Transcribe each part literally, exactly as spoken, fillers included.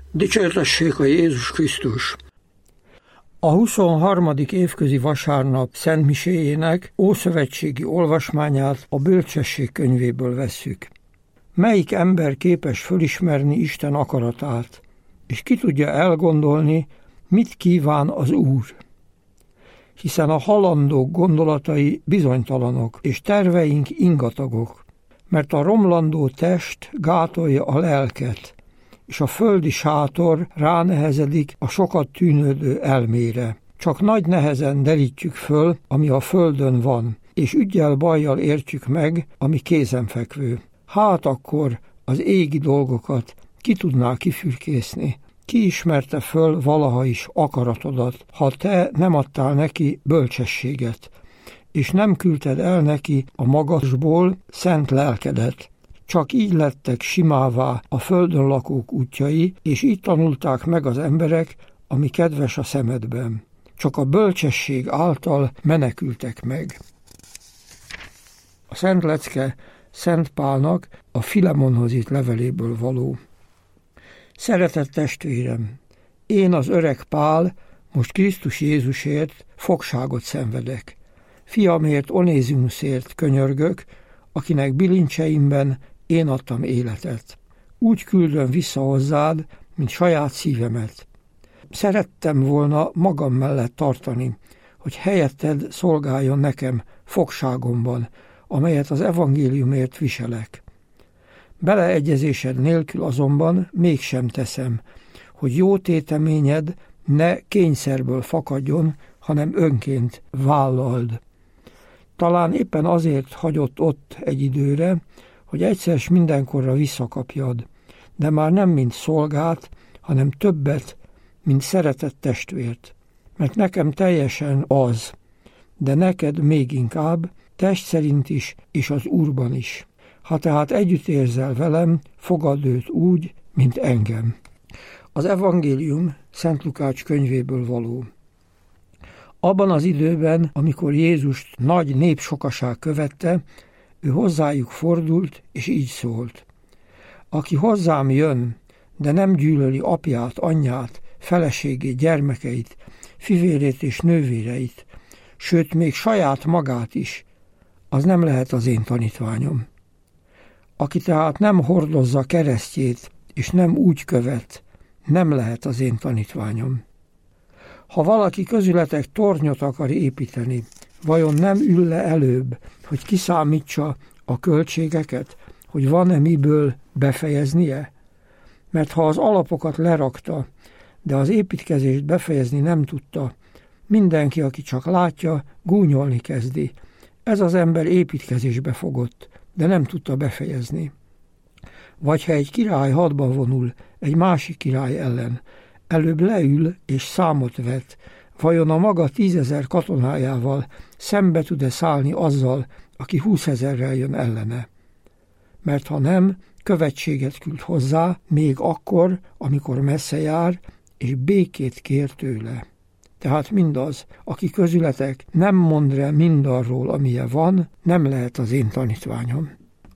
Dicsértessék a Jézus Krisztus! A huszonharmadik évközi vasárnap szentmiséjének ószövetségi olvasmányát a Bölcsesség könyvéből vesszük. Melyik ember képes fölismerni Isten akaratát, és ki tudja elgondolni, mit kíván az Úr? Hiszen a halandók gondolatai bizonytalanok, és terveink ingatagok, mert a romlandó test gátolja a lelket, és a földi sátor ránehezedik a sokat tűnődő elmére. Csak nagy nehezen derítjük föl, ami a földön van, és üggyel bajjal értjük meg, ami kézenfekvő. Hát akkor az égi dolgokat ki tudná kifürkészni? Ki ismerte föl valaha is akaratodat, ha te nem adtál neki bölcsességet, és nem küldted el neki a magasból szent lelkedet? Csak így lettek simává a földön lakók útjai, és így tanulták meg az emberek, ami kedves a szemedben. Csak a bölcsesség által menekültek meg. A Szent Lecke Szent Pálnak a Filemonhoz írt leveléből való. Szeretett testvérem, én az öreg Pál most Krisztus Jézusért fogságot szenvedek. Fiamért, Onézimuszért könyörgök, akinek bilincseimben én adtam életet. Úgy küldöm vissza hozzád, mint saját szívemet. Szerettem volna magam mellett tartani, hogy helyetted szolgáljon nekem fogságomban, amelyet az evangéliumért viselek. Beleegyezésed nélkül azonban mégsem teszem, hogy jó téteményed ne kényszerből fakadjon, hanem önként vállald. Talán éppen azért hagyott ott egy időre, hogy egyszer s mindenkorra visszakapjad, de már nem mint szolgát, hanem többet, mint szeretett testvért. Mert nekem teljesen az, de neked még inkább, test szerint is, és az Úrban is. Ha tehát együtt érzel velem, fogadd őt úgy, mint engem. Az evangélium Szent Lukács könyvéből való. Abban az időben, amikor Jézust nagy népsokaság követte, ő hozzájuk fordult, és így szólt. Aki hozzám jön, de nem gyűlöli apját, anyját, feleségét, gyermekeit, fivérét és nővéreit, sőt még saját magát is, az nem lehet az én tanítványom. Aki tehát nem hordozza keresztjét, és nem úgy követ, nem lehet az én tanítványom. Ha valaki közületek tornyot akar építeni, vajon nem ül le előbb, hogy kiszámítsa a költségeket, hogy van-e miből befejeznie? Mert ha az alapokat lerakta, de az építkezést befejezni nem tudta, mindenki, aki csak látja, gúnyolni kezdi. Ez az ember építkezésbe fogott, de nem tudta befejezni. Vagy ha egy király hadba vonul egy másik király ellen, előbb leül és számot vet, vajon a maga tízezer katonájával szembe tud-e szállni azzal, aki húszezerrel jön ellene? Mert ha nem, követséget küld hozzá, még akkor, amikor messze jár, és békét kér tőle. Tehát mindaz, aki közületek nem mond rá mindarról, amilyen van, nem lehet az én tanítványom.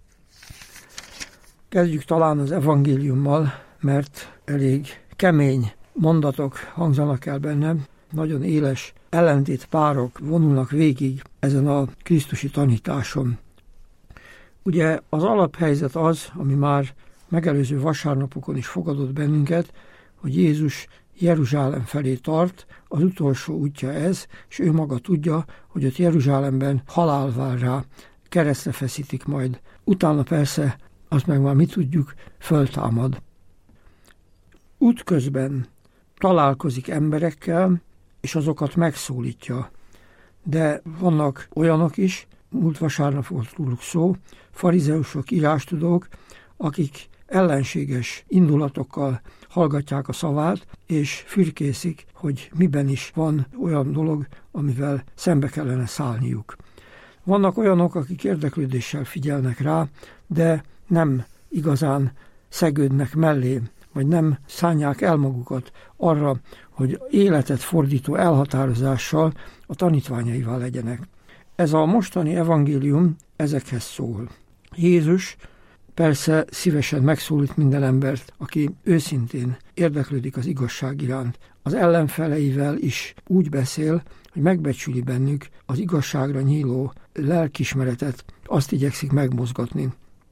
Kezdjük talán az evangéliummal, mert elég kemény mondatok hangzanak el bennem, nagyon éles ellentétpárok vonulnak végig ezen a krisztusi tanításon. Ugye az alaphelyzet az, ami már megelőző vasárnapokon is fogadott bennünket, hogy Jézus Jeruzsálem felé tart, az utolsó útja ez, és ő maga tudja, hogy ott Jeruzsálemben halál vár rá, keresztre feszítik majd. Utána persze, azt meg már mi tudjuk, föltámad. Útközben találkozik emberekkel, és azokat megszólítja. De vannak olyanok is, múlt vasárnap volt róluk szó, farizeusok, írástudók, akik ellenséges indulatokkal hallgatják a szavát, és fürkészik, hogy miben is van olyan dolog, amivel szembe kellene szállniuk. Vannak olyanok, akik érdeklődéssel figyelnek rá, de nem igazán szegődnek mellé, vagy nem szánják el magukat arra, hogy életet fordító elhatározással a tanítványaivá legyenek. Ez a mostani evangélium ezekhez szól. Jézus persze szívesen megszólít minden embert, aki őszintén érdeklődik az igazság iránt. Az ellenfeleivel is úgy beszél, hogy megbecsüli bennük az igazságra nyíló lelkismeretet, azt igyekszik megmozgatni.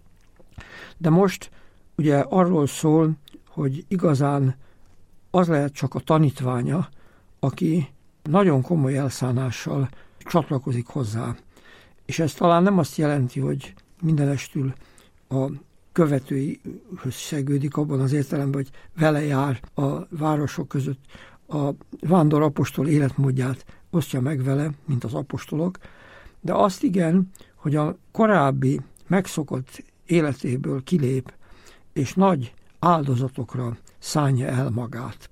De most ugye arról szól, hogy igazán az lehet csak a tanítványa, aki nagyon komoly elszánással csatlakozik hozzá. És ez talán nem azt jelenti, hogy mindenestül a követőihöz segődik abban az értelemben, hogy vele jár a városok között, a vándor apostol életmódját osztja meg vele, mint az apostolok, de azt igen, hogy a korábbi megszokott életéből kilép, és nagy áldozatokra szánja el magát.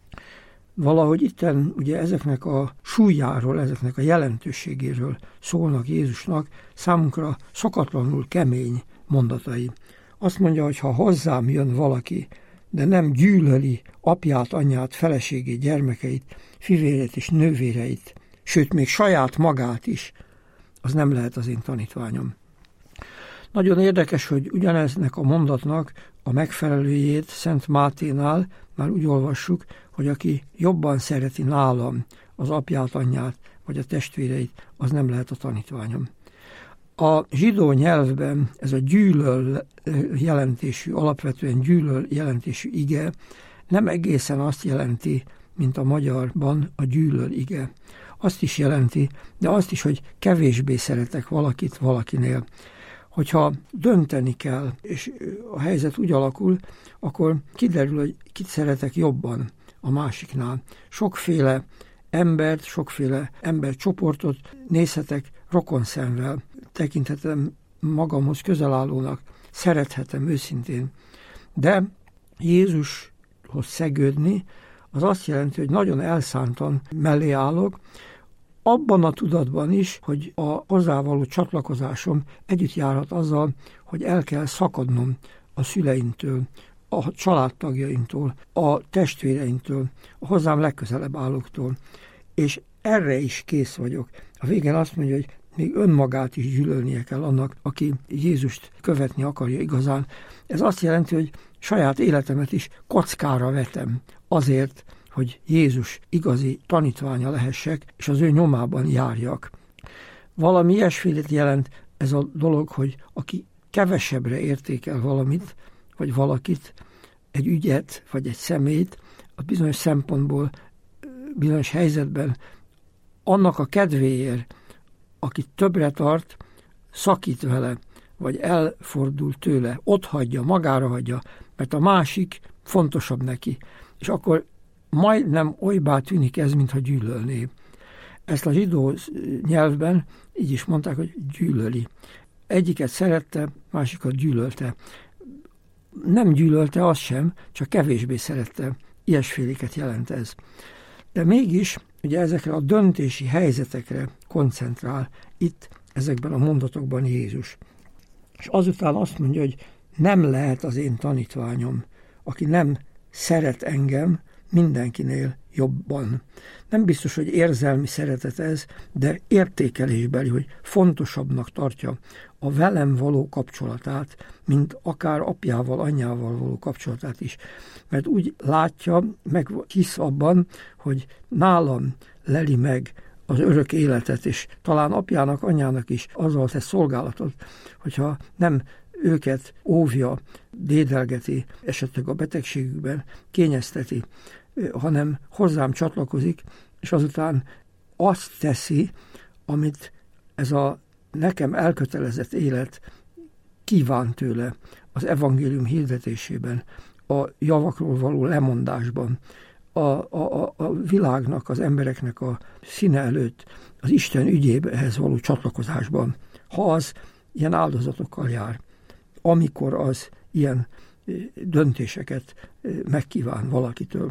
Valahogy itten ugye ezeknek a súlyáról, ezeknek a jelentőségéről szólnak Jézusnak számunkra szokatlanul kemény mondatai. Azt mondja, hogy ha hozzám jön valaki, de nem gyűlöli apját, anyját, feleségét, gyermekeit, fivérét és nővéreit, sőt még saját magát is, az nem lehet az én tanítványom. Nagyon érdekes, hogy ugyaneznek a mondatnak a megfelelőjét Szent Máténál már úgy olvassuk, hogy aki jobban szereti nálam az apját, anyját, vagy a testvéreit, az nem lehet a tanítványom. A zsidó nyelvben ez a gyűlöl jelentésű, alapvetően gyűlöl jelentésű ige nem egészen azt jelenti, mint a magyarban a gyűlöl ige. Azt is jelenti, de azt is, hogy kevésbé szeretek valakit valakinél. Hogyha dönteni kell, és a helyzet úgy alakul, akkor kiderül, hogy kit szeretek jobban a másiknál. Sokféle embert, sokféle embercsoportot nézhetek rokonszemvel, tekinthetem magamhoz közelállónak, szerethetem őszintén. De Jézushoz szegődni, az azt jelenti, hogy nagyon elszántan mellé állok, abban a tudatban is, hogy a hozzávaló csatlakozásom együtt járhat azzal, hogy el kell szakadnom a szüleimtől, a családtagjaimtól, a testvéreimtől, a hozzám legközelebb állóktól. És erre is kész vagyok. A végén azt mondja, hogy még önmagát is gyűlölnie kell annak, aki Jézust követni akarja igazán. Ez azt jelenti, hogy saját életemet is kockára vetem azért, hogy Jézus igazi tanítványa lehessek, és az ő nyomában járjak. Valami ilyesfélét jelent ez a dolog, hogy aki kevesebbre értékel valamit, vagy valakit, egy ügyet, vagy egy személyt, a bizonyos szempontból, bizonyos helyzetben annak a kedvéért, aki többre tart, szakít vele, vagy elfordul tőle, ott hagyja, magára hagyja, mert a másik fontosabb neki. És akkor majdnem olybá tűnik ez, mintha gyűlölné. Ezt a zsidó nyelvben így is mondták, hogy gyűlöli. Egyiket szerette, másikat gyűlölte. Nem gyűlölte, az sem, csak kevésbé szerette. Ilyesféléket jelent ez. De mégis ugye ezekre a döntési helyzetekre koncentrál itt ezekben a mondatokban Jézus. És azután azt mondja, hogy nem lehet az én tanítványom, aki nem szeret engem mindenkinél jobban. Nem biztos, hogy érzelmi szeretet ez, de értékelésbeli, hogy fontosabbnak tartja a velem való kapcsolatát, mint akár apjával, anyjával való kapcsolatát is. Mert úgy látja, meg hisz abban, hogy nálam leli meg az örök életet, és talán apjának, anyjának is azzal tesz szolgálatot, hogyha nem őket óvja, dédelgeti, esetleg a betegségükben kényezteti, hanem hozzám csatlakozik, és azután azt teszi, amit ez a nekem elkötelezett élet kíván tőle az evangélium hirdetésében, a javakról való lemondásban, a, a, a világnak, az embereknek a színe előtt, az Isten ügyéhez való csatlakozásban, ha az ilyen áldozatokkal jár, amikor az ilyen döntéseket megkíván valakitől.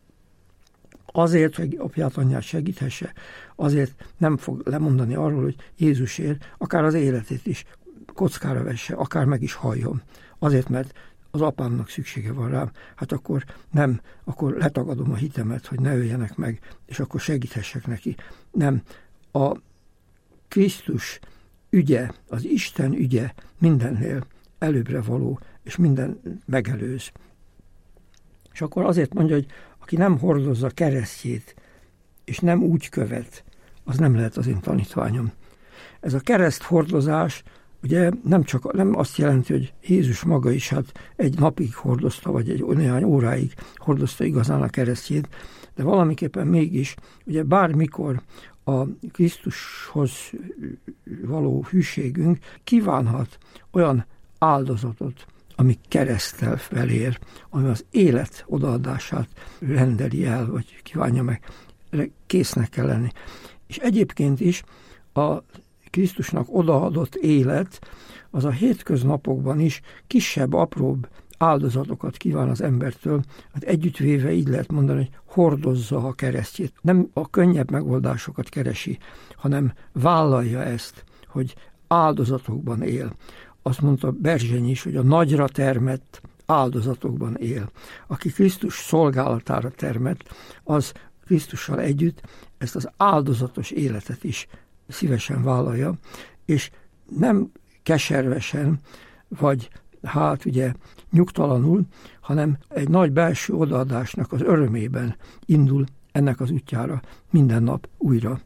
Azért, hogy apját, anyját segíthesse, azért nem fog lemondani arról, hogy Jézusért akár az életét is kockára vesse, akár meg is halljon. Azért, mert az apámnak szüksége van rám, hát akkor nem, akkor letagadom a hitemet, hogy ne öljenek meg, és akkor segíthessek neki. Nem, a Krisztus ügye, az Isten ügye mindennél előbbre való, és minden megelőz. És akkor azért mondja, hogy aki nem hordozza keresztjét, és nem úgy követ, az nem lehet az én tanítványom. Ez a kereszt hordozás ugye nem csak nem azt jelenti, hogy Jézus maga is hát egy napig hordozta, vagy egy néhány óráig hordozta igazán a keresztjét, de valamiképpen mégis, ugye bármikor a Krisztushoz való hűségünk kívánhat olyan áldozatot, ami kereszttel felér, ami az élet odaadását rendeli el, vagy kívánja meg, késznek kell lenni. És egyébként is a Krisztusnak odaadott élet, az a hétköznapokban is kisebb, apróbb áldozatokat kíván az embertől, hát együttvéve így lehet mondani, hogy hordozza a keresztjét. Nem a könnyebb megoldásokat keresi, hanem vállalja ezt, hogy áldozatokban él. Azt mondta Berzsenyi is, hogy a nagyra termett áldozatokban él. Aki Krisztus szolgálatára termett, az Krisztussal együtt ezt az áldozatos életet is szívesen vállalja, és nem keservesen, vagy hát ugye nyugtalanul, hanem egy nagy belső odaadásnak az örömében indul ennek az útjára minden nap újra.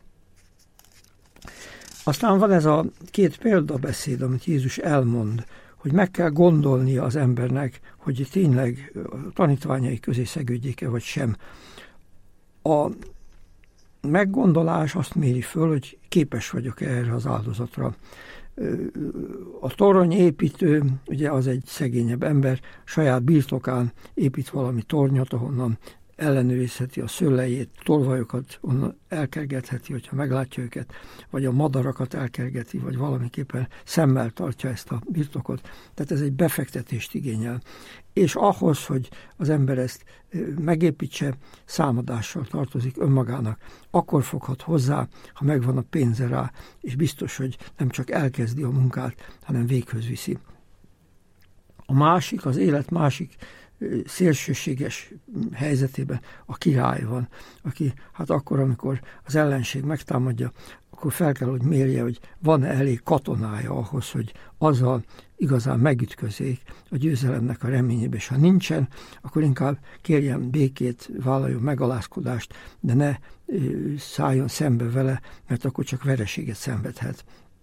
Aztán van ez a két példabeszéd, amit Jézus elmond, hogy meg kell gondolnia az embernek, hogy tényleg a tanítványai közé szegődjék-e, vagy sem. A meggondolás azt méri föl, hogy képes vagyok erre az áldozatra. A toronyépítő, ugye az egy szegényebb ember, saját birtokán épít valami tornyot, ahonnan ellenőrizheti a szőlejét, tolvajokat onnan elkergetheti, hogyha meglátja őket, vagy a madarakat elkergeti, vagy valamiképpen szemmel tartja ezt a birtokot. Tehát ez egy befektetést igényel. És ahhoz, hogy az ember ezt megépítse, számadással tartozik önmagának. Akkor foghat hozzá, ha megvan a pénze rá, és biztos, hogy nem csak elkezdi a munkát, hanem véghöz viszi. A másik, az élet másik szélsőséges helyzetében a király van, aki hát akkor, amikor az ellenség megtámadja, akkor fel kell, hogy mérje, hogy van-e elég katonája ahhoz, hogy azzal igazán megütközék a győzelemnek a reményébe, és ha nincsen, akkor inkább kérjen békét, vállaljon megalázkodást, de ne szálljon szembe vele, mert akkor csak vereséget szenvedhet.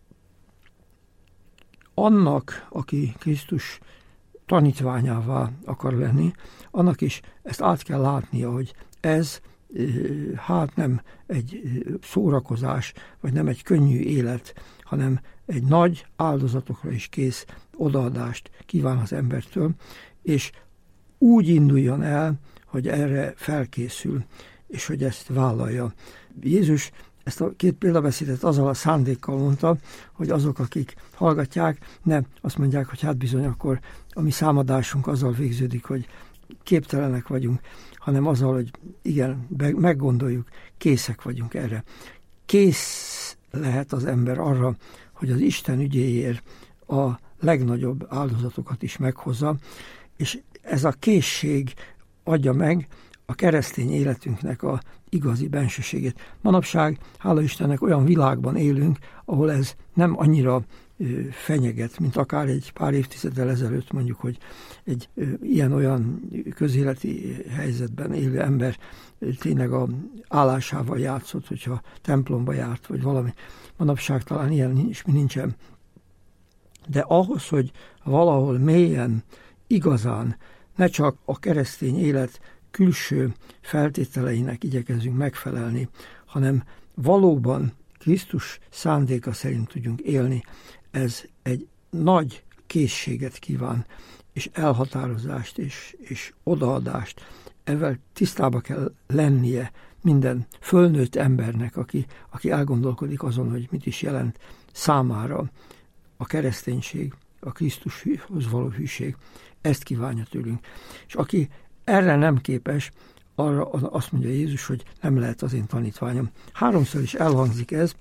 Annak, aki Krisztus tanítványává akar lenni, annak is ezt át kell látnia, hogy ez hát nem egy szórakozás, vagy nem egy könnyű élet, hanem egy nagy áldozatokra is kész odaadást kíván az embertől, és úgy induljon el, hogy erre felkészül, és hogy ezt vállalja. Jézus ezt a két példabeszédet azzal a szándékkal mondta, hogy azok, akik hallgatják, ne azt mondják, hogy hát bizony akkor a mi számadásunk azzal végződik, hogy képtelenek vagyunk, hanem azzal, hogy igen, meggondoljuk, készek vagyunk erre. Kész lehet az ember arra, hogy az Isten ügyéért a legnagyobb áldozatokat is meghozza, és ez a készség adja meg a keresztény életünknek a igazi bensőségét. Manapság, hála Istennek, olyan világban élünk, ahol ez nem annyira fenyeget, mint akár egy pár évtizeddel ezelőtt mondjuk, hogy egy ilyen-olyan közéleti helyzetben élő ember tényleg a állásával játszott, hogyha templomba járt, vagy valami. Manapság talán ilyen is nincsen. De ahhoz, hogy valahol mélyen, igazán, ne csak a keresztény élet külső feltételeinek igyekezünk megfelelni, hanem valóban Krisztus szándéka szerint tudjunk élni, ez egy nagy készséget kíván, és elhatározást, és, és odaadást. Ezzel tisztába kell lennie minden fölnőtt embernek, aki, aki elgondolkodik azon, hogy mit is jelent számára a kereszténység, a Krisztushoz való hűség. Ezt kívánja tőlünk. És aki erre nem képes, arra azt mondja Jézus, hogy nem lehet az én tanítványom. Háromszor is elhangzik ez,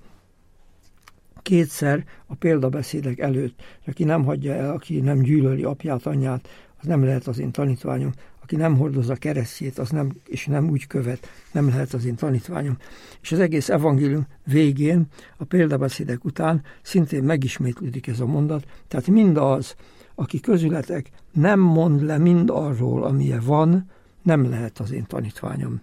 kétszer a példabeszédek előtt, aki nem hagyja el, aki nem gyűlöli apját, anyját, az nem lehet az én tanítványom, aki nem hordozza keresztjét, az nem, és nem úgy követ, nem lehet az én tanítványom. És az egész evangélium végén, a példabeszédek után szintén megismétlődik ez a mondat, tehát mindaz, aki közületek nem mond le mind arról, amilyen van, nem lehet az én tanítványom.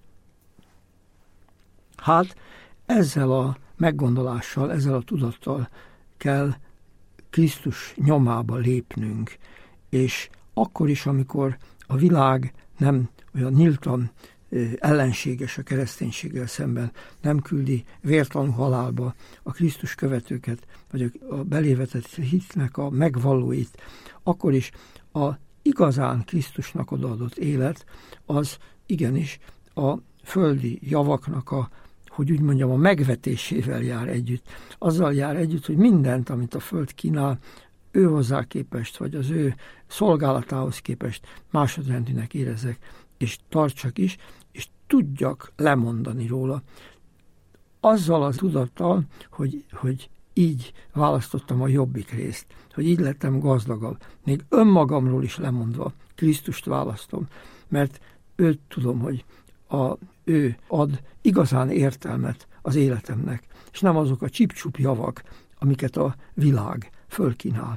Hát ezzel a meggondolással, ezzel a tudattal kell Krisztus nyomába lépnünk, és akkor is, amikor a világ nem olyan nyíltan ellenséges a kereszténységgel szemben, nem küldi vértanú halálba a Krisztus követőket, vagy a belévetett hitnek a megvallóit, akkor is a igazán Krisztusnak odaadott élet, az igenis a földi javaknak a, hogy úgy mondjam, a megvetésével jár együtt. Azzal jár együtt, hogy mindent, amit a föld kínál, ő hozzá képest, vagy az ő szolgálatához képest másodrendűnek érezzek, és tartsak is, és tudjak lemondani róla. Azzal az tudattal, hogy, hogy így választottam a jobbik részt, hogy így lettem gazdagabb, még önmagamról is lemondva Krisztust választom, mert őt tudom, hogy a, ő ad igazán értelmet az életemnek, és nem azok a csip-csup javak, amiket a világ fölkínál.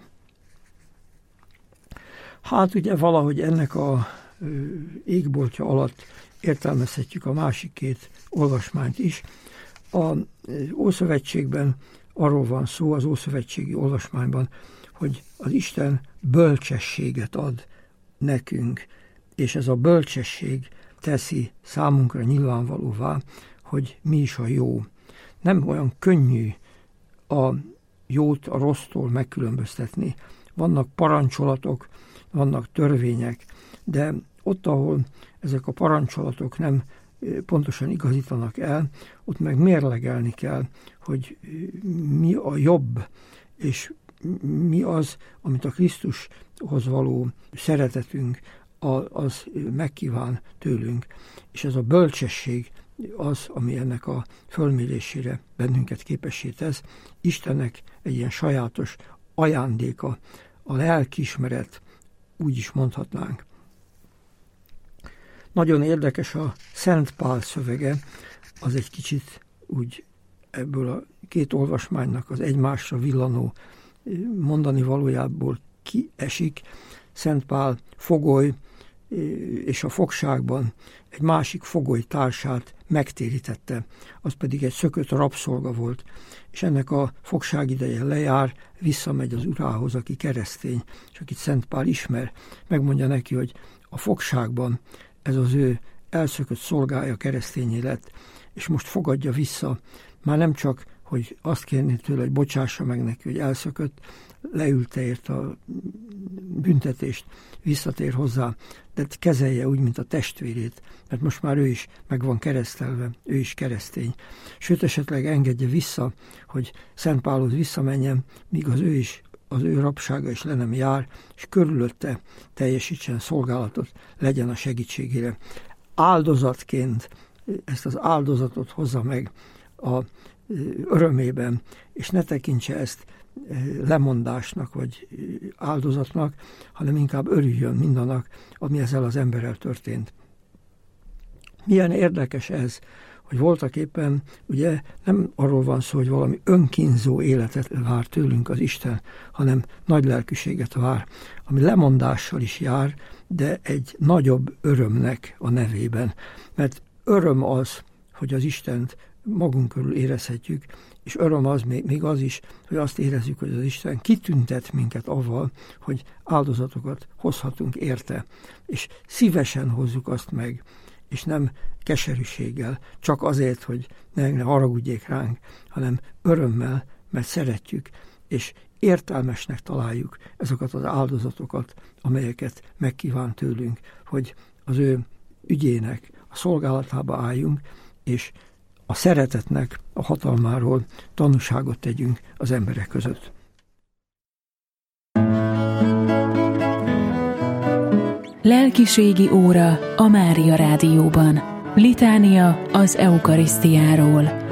Hát ugye valahogy ennek a ö, égboltja alatt értelmezhetjük a másik két olvasmányt is. A Ószövetségben arról van szó, az ószövetségi olvasmányban, hogy az Isten bölcsességet ad nekünk, és ez a bölcsesség teszi számunkra nyilvánvalóvá, hogy mi is a jó. Nem olyan könnyű a jót a rossztól megkülönböztetni. Vannak parancsolatok, vannak törvények, de ott, ahol ezek a parancsolatok nem pontosan igazítanak el, ott meg mérlegelni kell, hogy mi a jobb, és mi az, amit a Krisztushoz való szeretetünk, az megkíván tőlünk. És ez a bölcsesség az, ami ennek a fölmérésére bennünket képessé tesz. Istennek egy ilyen sajátos ajándéka, a lelkiismeret, úgy is mondhatnánk. Nagyon érdekes a Szent Pál szövege, az egy kicsit úgy ebből a két olvasmánynak az egymásra villanó mondani valójából kiesik. Szent Pál fogoly, és a fogságban egy másik fogoly társát megtérítette, az pedig egy szökött rabszolga volt, és ennek a fogságideje lejár, visszamegy az urához, aki keresztény, és akit Szent Pál ismer, megmondja neki, hogy a fogságban ez az ő elszökött szolgája keresztényé lett, és most fogadja vissza, már nem csak, hogy azt kérni tőle, hogy bocsássa meg neki, hogy elszökött, leülte érte a büntetést, visszatér hozzá, de kezelje úgy, mint a testvérét, mert most már ő is meg van keresztelve, ő is keresztény. Sőt, esetleg engedje vissza, hogy Szent Pálhoz visszamenjen, míg az ő is, az ő rabsága is le nem jár, és körülötte teljesítsen szolgálatot, legyen a segítségére. Áldozatként ezt az áldozatot hozza meg a örömében, és ne tekintse ezt lemondásnak, vagy áldozatnak, hanem inkább örüljön mindannak, ami ezzel az emberrel történt. Milyen érdekes ez, hogy voltak éppen, ugye nem arról van szó, hogy valami önkínzó életet vár tőlünk az Isten, hanem nagy lelkűséget vár, ami lemondással is jár, de egy nagyobb örömnek a nevében. Mert öröm az, hogy az Istent magunk körül érezhetjük, és öröm az még, még az is, hogy azt érezzük, hogy az Isten kitüntet minket avval, hogy áldozatokat hozhatunk érte, és szívesen hozzuk azt meg, és nem keserűséggel, csak azért, hogy ne, ne haragudjék ránk, hanem örömmel, mert szeretjük, és értelmesnek találjuk ezeket az áldozatokat, amelyeket megkíván tőlünk, hogy az ő ügyének a szolgálatába álljunk, és a szeretetnek a hatalmáról tanúságot tegyünk az emberek között. Lelkiségi óra a Mária Rádióban. Litánia az eukarisztiáról.